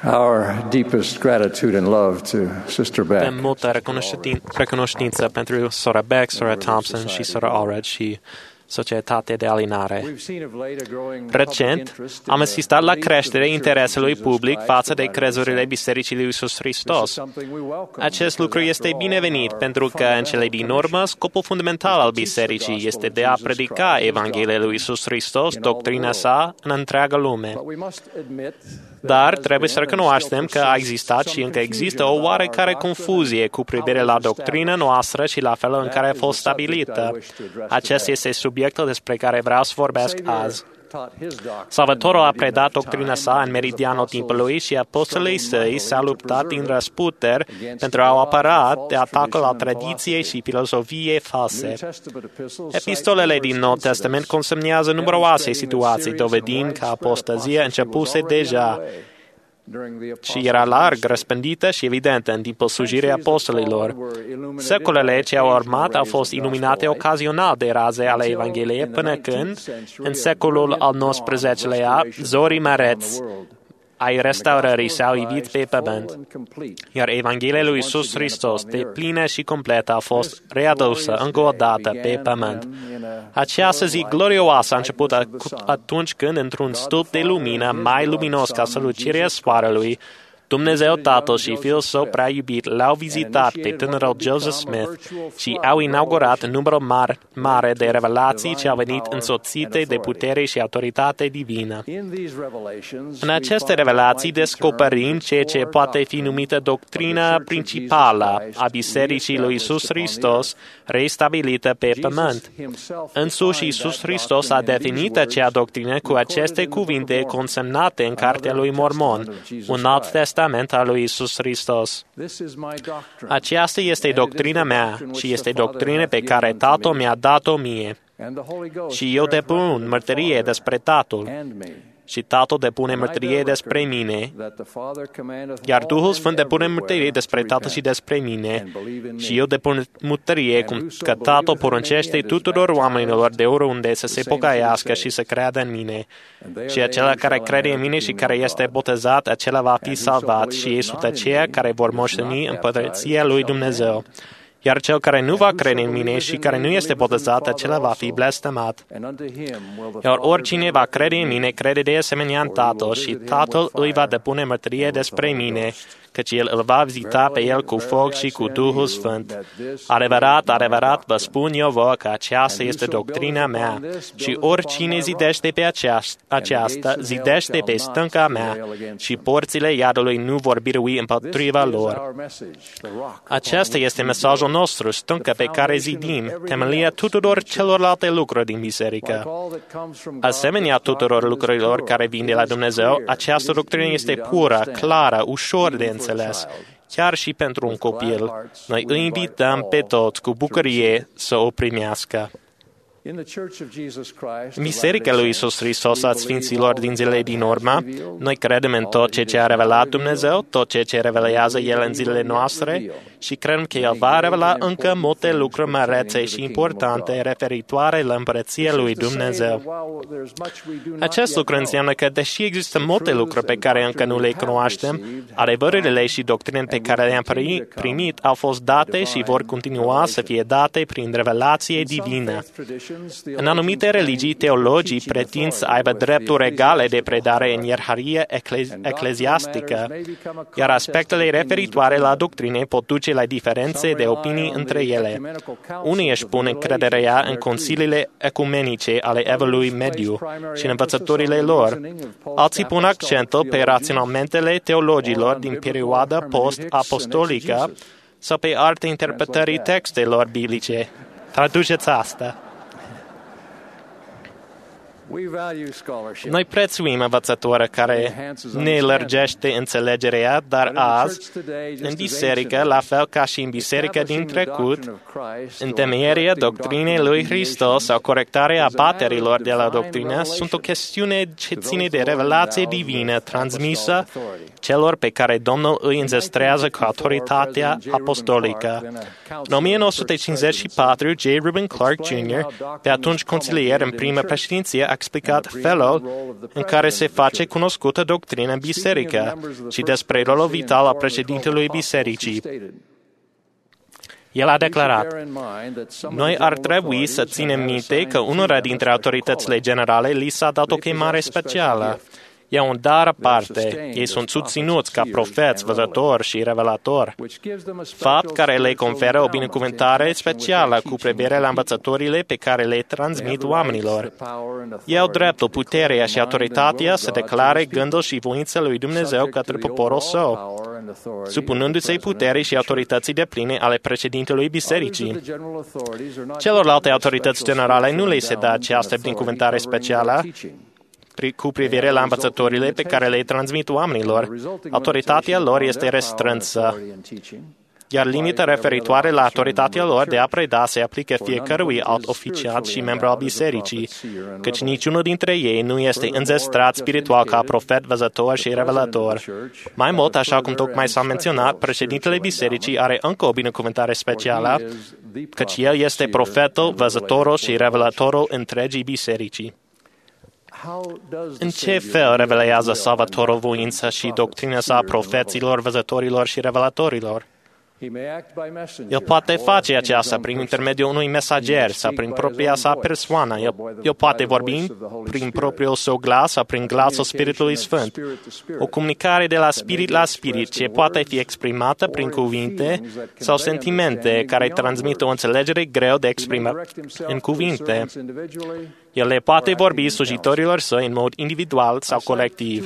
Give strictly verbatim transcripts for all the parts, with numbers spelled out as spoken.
Our deepest gratitude and love to Sister Beck. Avem multă recunoștință pentru sora Beck, sora Thompson și sora Allred și Societatea de Alinare. Recent, am asistat la creșterea interesului public față de crezurile Bisericii lui Iisus Hristos. Acest lucru este binevenit pentru că, în cele din urmă, scopul fundamental al Bisericii este de a predica Evanghelia lui Iisus Hristos, doctrina sa, în întreaga lume. Dar trebuie să recunoaștem că a existat și încă există o oarecare confuzie cu privire la doctrina noastră și la felul în care a fost stabilită. Acesta este subiectul despre care vreau să vorbesc azi. Salvatorul a predat doctrina sa în meridianul timpului și apostolii săi s-au luptat din răsputeri pentru a o apăra de atacul al tradiției și filozofiei false. Epistolele din Noul Testament consemnează numeroase situații, dovedind că apostazia începuse deja și era larg răspândită și evidentă în timpul slujirii apostolilor. Secolele ce au urmat au fost iluminate ocazional de raze ale Evangheliei până când, în secolul al nouăsprezecelea, zorii măreți ai restaurării s-au ivit pe pământ, iar Evanghelia lui Iisus Hristos, de plină și completă, a fost readusă încă o dată pe pământ. Această zi glorioasă a început atunci când, într-un stâlp de lumină mai luminos ca strălucirea soarelui, Dumnezeu Tatăl și Fiul Său prea iubit l-au vizitat pe tânărul Joseph Smith și au inaugurat numărul mare, mare de revelații ce au venit însoțite de putere și autoritate divină. În aceste revelații descoperim ceea ce poate fi numită doctrina principală a Bisericii lui Iisus Hristos, restabilită pe pământ. Însuși Iisus Hristos a definit acea doctrină cu aceste cuvinte consemnate în Cartea lui Mormon, un alt testament al lui Iisus Hristos. Aceasta este doctrina mea și este doctrina pe care Tatăl mi-a dat-o mie. Și eu depun mărturie despre Tatăl. Și Tatăl depune mărturie despre mine, iar Duhul Sfânt depune mărturie despre Tatăl și despre mine, și eu depun mărturie cum că Tatăl poruncește tuturor oamenilor de oriunde să se pocăiască și să creadă în mine. Și acela care crede în mine și care este botezat, acela va fi salvat, și ei sunt aceia care vor moșteni împărăția lui Dumnezeu. Iar cel care nu va crede în mine și care nu este botezat, acela va fi blestemat. Iar oricine va crede în mine, crede de asemenea în Tatăl, și Tatăl îi va depune mărturie despre mine, căci El îl va vizita pe el cu foc și cu Duhul Sfânt. Adevărat, adevărat, vă spun eu vouă că aceasta este doctrina mea, și oricine zidește pe aceasta, zidește pe stânca mea, și porțile iadului nu vor birui împotriva lor. Acesta este mesajul nostru, stânca pe care zidim, temelia tuturor celorlalte lucruri din biserică. Asemenea tuturor lucrurilor care vin de la Dumnezeu, această doctrină este pură, clară, ușor de înțeles, chiar și pentru un copil. Noi îi invităm pe toți cu bucurie să o primească. În Biserica lui Iisus Hristos a Sfinților din zilele din urmă, noi credem în tot ce a revelat Dumnezeu, tot ce ce revelează El în zilele noastre, și credem că El va revela încă multe lucruri mărețe și importante referitoare la împărăția lui Dumnezeu. Acest lucru înseamnă că, deși există multe lucruri pe care încă nu le cunoaștem, adevărurile și doctrinele pe care le-am primit au fost date și vor continua să fie date prin revelație divină. În anumite religii, teologii pretind să aibă drepturi egale de predare în ierarhie eclezi- ecleziastică, iar aspectele referitoare la doctrine pot duce la diferențe de opinii între ele. Unii își pun încrederea în consiliile ecumenice ale Evului Mediu și în învățăturile lor. Alții pun accentul pe raționamentele teologilor din perioada post-apostolică sau pe alte interpretări textelor biblice. Traduceți asta. Noi prețuim învățătura care ne lărgește înțelegerea, dar azi, în biserică, la fel ca și în biserică din trecut, întemeierea doctrinei lui Hristos sau corectarea abaterilor de la doctrină sunt o chestiune ce ține de revelație divină transmisă celor pe care Domnul îi înzestrează cu autoritatea apostolică. În o mie nouă sute cincizeci și patru, J. Reuben Clark junior, pe atunci consilier în prima președinție a explicat felul în care se face cunoscută doctrina în biserică și despre rolul vital al președintelui bisericii. El a declarat: noi ar trebui să ținem minte că unora dintre autoritățile generale li s-a dat o chemare specială. E un dar aparte. Ei sunt susținuți ca profeți, văzători și revelatori, fapt care le conferă o binecuvântare specială cu privire la învățăturile pe care le transmit oamenilor. Ei au dreptul, puterea și autoritatea să declare gândul și voința lui Dumnezeu către poporul său, supunându-se puterii și autorității depline ale președintelui bisericii. Celorlalte autorități generale nu le se dă această binecuvântare specială cu privire la învățătorile pe care le transmit oamenilor. Autoritatea lor este restrânsă, iar limita referitoare la autoritatea lor de a preda se aplică fiecărui alt oficial și membru al bisericii, căci niciunul dintre ei nu este înzestrat spiritual ca profet, văzător și revelator. Mai mult, așa cum tocmai s-a menționat, președintele bisericii are încă o binecuvântare specială, căci el este profetul, văzătorul și revelatorul întregii bisericii. În ce fel revelează Salvatorul voința și doctrina sa a profeților, văzătorilor și revelatorilor? El poate face aceasta prin intermediul unui mesager sau prin propria sa persoană. El, el poate vorbi prin propriul său glas sau prin glasul Spiritului Sfânt. O comunicare de la spirit la spirit ce poate fi exprimată prin cuvinte sau sentimente care transmit o înțelegere greu de exprimat în cuvinte. El le poate vorbi slujitorilor săi în mod individual sau colectiv.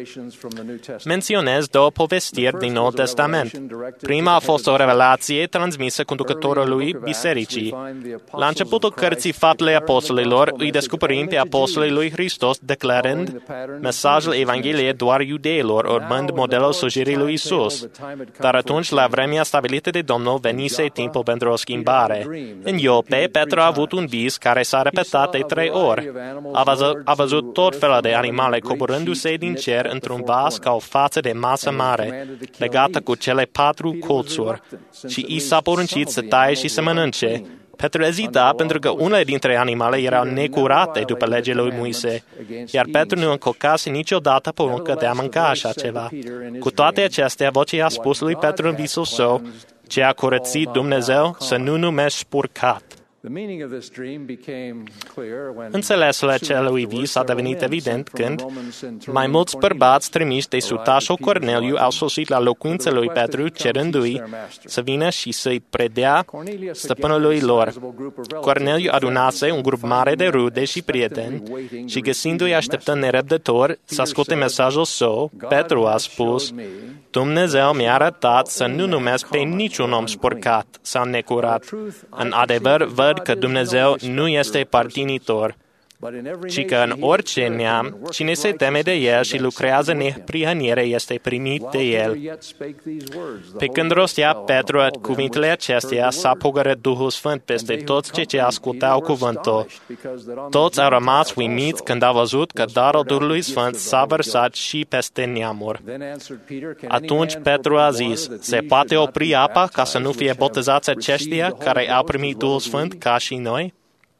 Menționez două povestiri din Noul Testament. Prima a fost o revelație transmisă conducătorului bisericii. La începutul cărții Faptele Apostolilor îi descoperim pe apostolii lui Hristos declarând mesajul Evangheliei doar iudeilor, urmând modelul slujirii lui Isus. Dar atunci, la vremea stabilită de Domnul, venise timpul pentru o schimbare. În Iope, Petru a avut un vis care s-a repetat de trei ori. A văzut, a văzut tot felul de animale coborându-se din cer într-un vas ca o față de masă mare, legată cu cele patru colțuri, și i s-a poruncit să taie și să mănânce. Petru ezita pentru că unele dintre animale erau necurate după legea lui Moise, iar Petru nu încălcase niciodată porunca de a mânca așa ceva. Cu toate acestea, vocea a spus lui Petru în visul său: ce a curățit Dumnezeu să nu numești purcat. Înțelesul acelui vis a devenit evident când mai mulți bărbați trimiși de sutașul Corneliu au sosit la locuința lui Petru, cerându-i să vină și să-i predea stăpânului lor. Corneliu adunase un grup mare de rude și prieteni și, găsindu-i așteptând nerăbdător să asculte mesajul său, Petru a spus: Dumnezeu mi-a arătat să nu numesc pe niciun om spurcat sau necurat. În adevăr, văd că Dumnezeu nu este părtinitor, ci că în orice neam, cine se teme de El și lucrează neprihănire este primit de El. Pe când rostea Petru cuvintele acestea, s-a pogorât Duhul Sfânt peste toți cei ce ascultau cuvântul. Toți au rămas uimiți când au văzut că darul Duhului Sfânt s-a vărsat și peste neamuri. Atunci Petru a zis: se poate opri apa ca să nu fie botezați aceștia care au primit Duhul Sfânt ca și noi?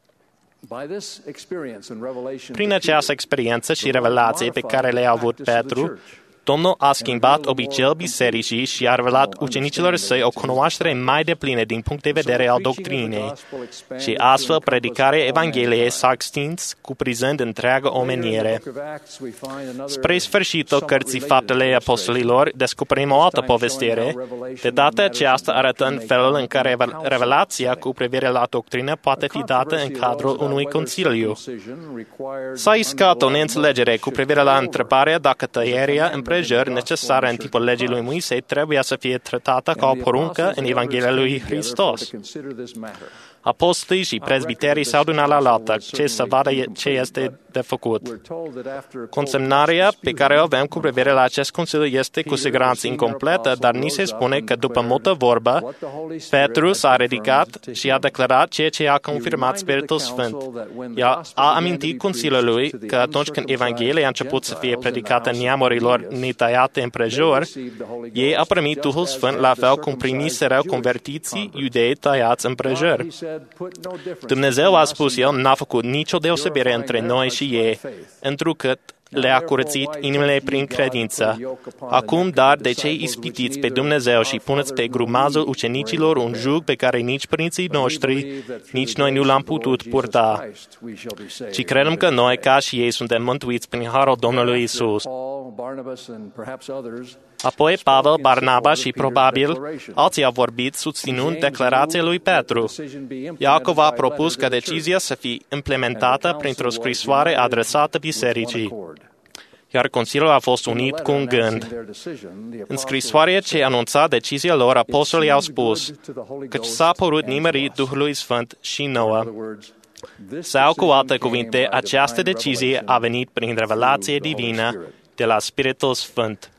Prin această experiență și revelație pe care le-a avut Petru, Domnul a schimbat obiceiul bisericii și a revelat ucenicilor săi o cunoaștere mai deplină din punct de vedere al doctrinei. Și astfel, predicarea Evangheliei s-a extins, cuprinzând întreaga omenire. Spre sfârșitul cărții Faptele Apostolilor, descoperim o altă povestire, de data aceasta arătând felul în care revelația cu privire la doctrină poate fi dată în cadrul unui conciliu. S-a iscat o neînțelegere cu privire la întrebarea dacă tăierea împrejur necesară în timpul legii lui Moise trebuia să fie tratată ca o poruncă în Evanghelia lui Hristos. Apostolii și prezbiterii s-au adunat la lată ce să vadă ce este de făcut. Consemnarea pe care o avem cu privire la acest consiliu este cu siguranță incompletă, dar ni se spune că după multă vorbă, Petru s-a ridicat și a declarat ceea ce a confirmat Spiritul Sfânt. El a amintit consiliului că atunci când Evanghelia a început să fie predicată neamurilor netăiate împrejur, ei au primit Duhul Sfânt la fel cum primiseră convertiții iudei tăiați împrejur. Dumnezeu, a spus el, n-a făcut nicio deosebire între noi și ei, întrucât le-a curățit inimile prin credință. Acum, dar, de cei ispitiți pe Dumnezeu și puneți pe grumazul ucenicilor un jug pe care nici părinții noștri, nici noi nu l-am putut purta, ci credem că noi, ca și ei, suntem mântuiți prin harul Domnului Isus. Apoi Pavel, Barnaba și probabil alții au vorbit susținând declarația lui Petru. Iacov a propus ca decizia să fie implementată printr-o scrisoare adresată bisericii, iar Consiliul a fost unit cu un gând. În scrisoarea ce anunța decizia lor, apostolii au spus că s-a părut nimerit Duhului Sfânt și nouă. Sau, cu alte cuvinte, această decizie a venit prin revelație divină de la Spiritul Sfânt.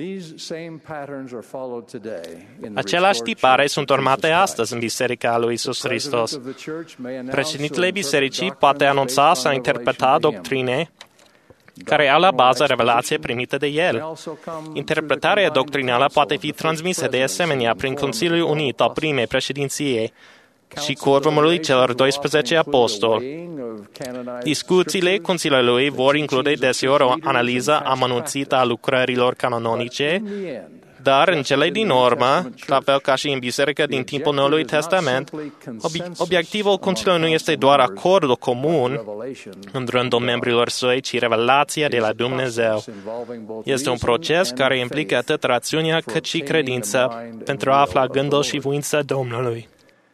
Aceleași tipare sunt urmate astăzi în Biserica lui Iisus Hristos. Președintele Bisericii poate anunța sau interpreta doctrine care au la bază revelație primită de el. Interpretarea doctrinală poate fi transmisă de asemenea prin Consiliul Unit al primei președinției și Quorumului celor doisprezece apostoli. Discuțiile Consiliului vor include deseori o analiză amănunțită a lucrărilor canonice, dar în cele din urmă, la fel ca și în biserica din timpul Noului Testament, obiectivul Consiliului nu este doar acordul comun în rândul membrilor săi, ci revelația de la Dumnezeu. Este un proces care implică atât rațiunea cât și credința pentru a afla gândul și voința Domnului.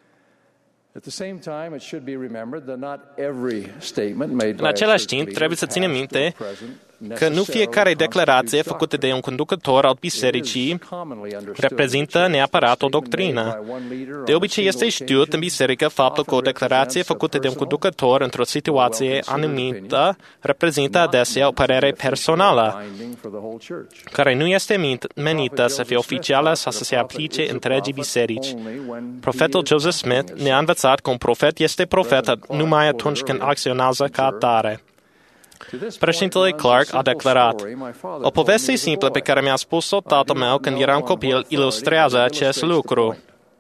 În același timp, trebuie să ținem minte că nu fiecare declarație făcută de un conducător al bisericii reprezintă neapărat o doctrină. De obicei este știut în biserică faptul că o declarație făcută de un conducător într-o situație anumită reprezintă adesea o părere personală, care nu este menită să fie oficială sau să se aplice întregii biserici. Profetul Joseph Smith ne-a învățat că un profet este profet numai atunci când acționează ca atare. Președintele Clark a declarat: "O poveste simplă pe care mi-a spus-o tatăl meu când eram copil ilustrează acest lucru.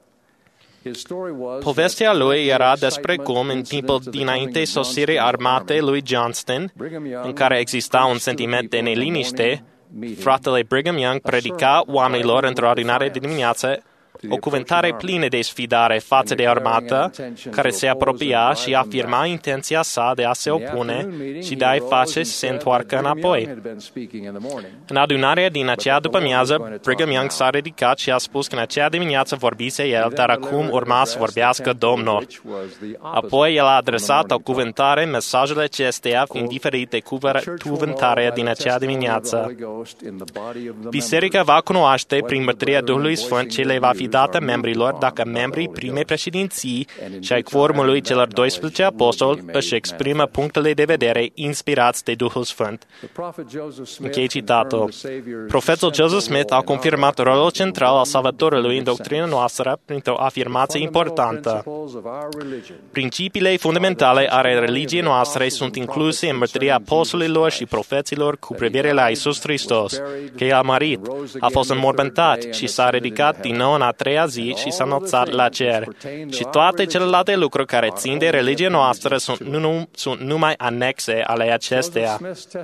Povestea lui era despre cum, în timpul dinainte sosirii armatei lui Johnston, în care exista un sentiment de neliniște, fratele Brigham Young predica oamenilor într-o adunare de dimineață o cuvântare plină de sfidare față de armată, care se apropia și afirma intenția sa de a se opune și de a-i face să se întoarcă înapoi. În adunarea din acea după-amiază, Brigham Young s-a ridicat și a spus că în acea dimineață vorbise el, dar acum urma să vorbească Domnul. Apoi el a adresat o cuvântare, mesajele acesteia fiind diferite de cuvântarea din acea dimineață. Biserica va cunoaște prin mărturia Duhului Sfânt ce le va fi dată membrilor dacă membrii primei președinții și ai quorumului celor doisprezece apostoli își exprimă punctele de vedere inspirați de Duhul Sfânt. Închei citatul. Profetul Joseph Smith a confirmat rolul central al Salvatorului în doctrina noastră printr-o afirmație importantă. Principiile fundamentale ale religiei noastre sunt incluse în mărturia apostolilor și profeților cu privire la Iisus Hristos, că El a murit, a fost înmormântat și s-a ridicat din nou în a treia zi și s-a înălțat la cer. Și toate celelalte lucruri care țin de religia noastră sunt, nu, sunt numai anexe ale acesteia.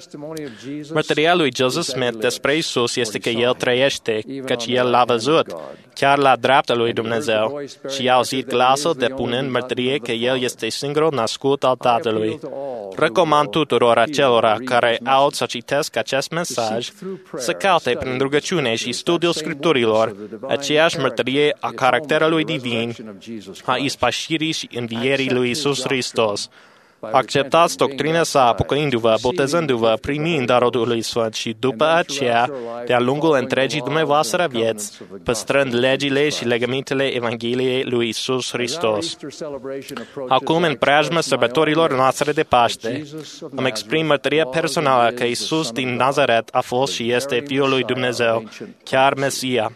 Mărturia lui Joseph Smith despre Iisus este că El trăiește, căci El l-a văzut, chiar la dreapta lui Dumnezeu, și a auzit glasul depunând mărturie că El este singurul născut al Tatălui. Recomand tuturor acelora care aud să citesc acest mesaj să caute prin rugăciune și studiul Scripturilor aceeași mărturie a caracterului divin, a ispășirii și învierii lui Iisus Hristos. Acceptați doctrina sa, pocăindu-vă, botezându-vă, primind darul Duhului Sfânt și după aceea, de-a lungul întregii dumneavoastră vieți, păstrând legile și legămintele Evangheliei lui Iisus Hristos. Acum, în preajma sărbătorilor noastre de Paște, îmi exprim mărturia personală că Iisus din Nazaret a fost și este Fiul lui Dumnezeu, chiar Mesia.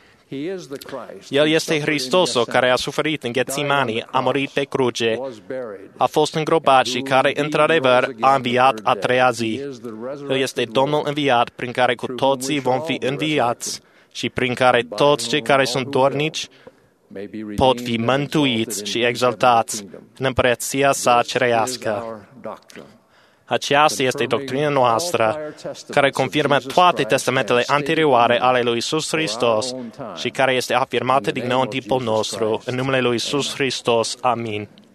El este Hristosul care a suferit în Ghețimani, a murit pe cruce, a fost îngropat și care, într-adevăr, a înviat a treia zi. El este Domnul înviat prin care cu toții vom fi înviați și prin care toți cei care sunt dornici pot fi mântuiți și exaltați în împărăția sa cerească. Aceasta este doctrina noastră, care confirmă toate testamentele anterioare ale lui Iisus Hristos și care este afirmată din nou în timpul nostru, în numele lui Iisus Hristos. Amin.